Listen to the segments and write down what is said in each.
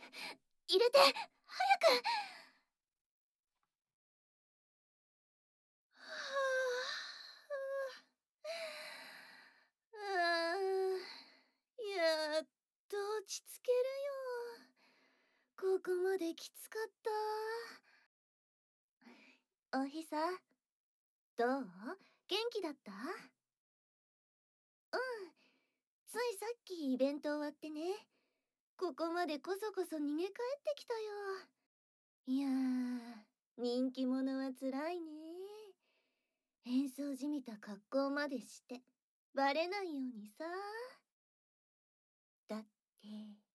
入れて、早く。やっと落ち着けるよ。ここまできつかった。おひさ、どう？元気だった？うん、ついさっきイベント終わってね。ここまでこそこそ逃げ帰ってきたよ。いやー、人気者はつらいね。変装じみた格好までしてバレないようにさ。だって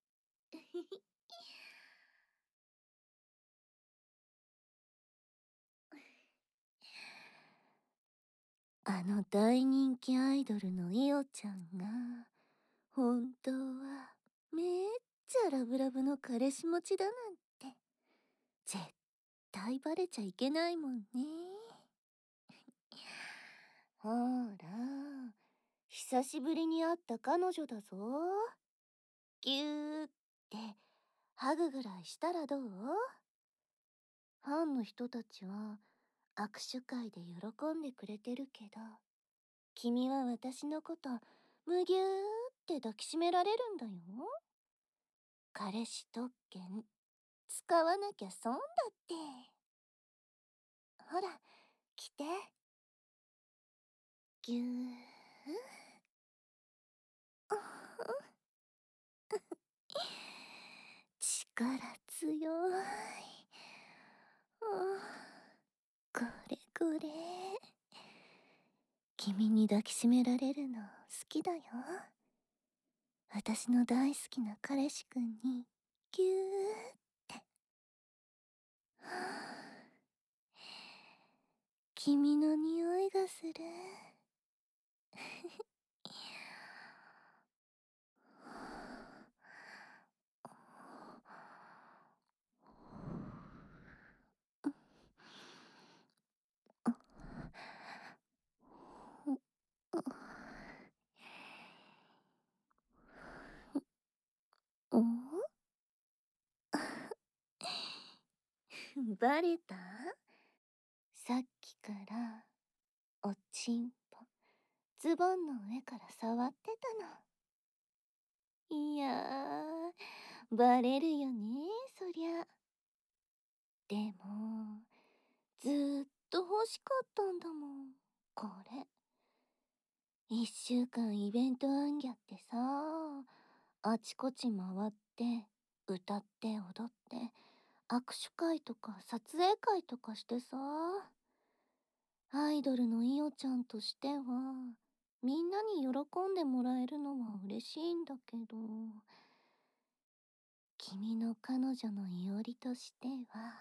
あの大人気アイドルのイオちゃんが本当はめっちゃラブラブの彼氏持ちだなんて絶対バレちゃいけないもんね。ほら、久しぶりに会った彼女だぞ。ぎゅーってハグぐらいしたらどう？ファンの人たちは握手会で喜んでくれてるけど、君は私のことむぎゅーって抱きしめられるんだよ。彼氏特権使わなきゃ損だって。ほら、来て。ぎゅー。力強い。これこれ。君に抱きしめられるの好きだよ。私の大好きな彼氏くんにぎゅーって。はあ、君の匂いがする。バレた？さっきからおちんぽズボンの上から触ってたの。いやー、バレるよね、そりゃ。でもずーっと欲しかったんだもん、これ。1週間イベントあんぎゃってさ、あちこち回って歌って踊って握手会とか撮影会とかしてさ、アイドルのイオちゃんとしてはみんなに喜んでもらえるのは嬉しいんだけど、君の彼女のいおりとしては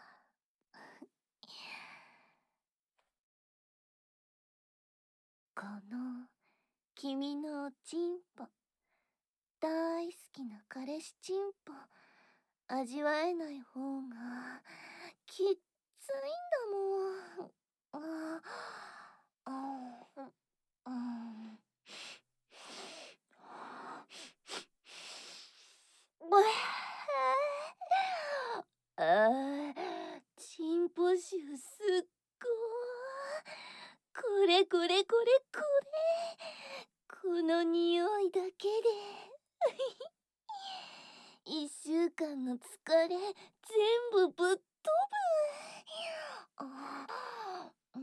この君のおちんぽ、大好きな彼氏ちんぽ味わえない方がきっついんだもん。チンポ臭すっごー。これこれこれこれ。この匂いだけで1週間の疲れ全部ぶっ飛ぶ。うん。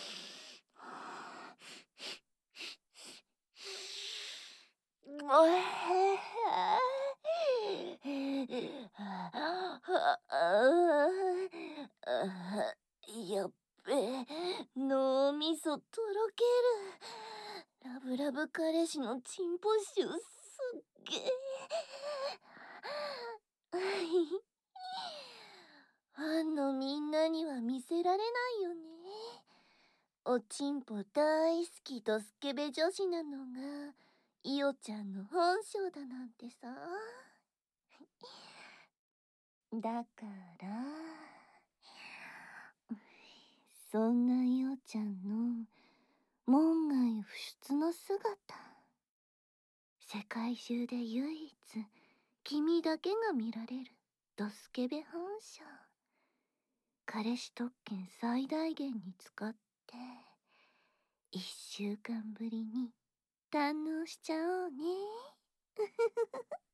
やっべえ、脳みそとろける。ラブラブ彼氏のチンポ臭すっげえ。ファンのみんなには見せられないよね。おちんぽ大好きとスケベ女子なのがイオちゃんの本性だなんてさ。だからそんなイオちゃんの門外不出の姿、世界中で唯一君だけが見られるドスケベ反射。彼氏特権最大限に使って、1週間ぶりに堪能しちゃおうね。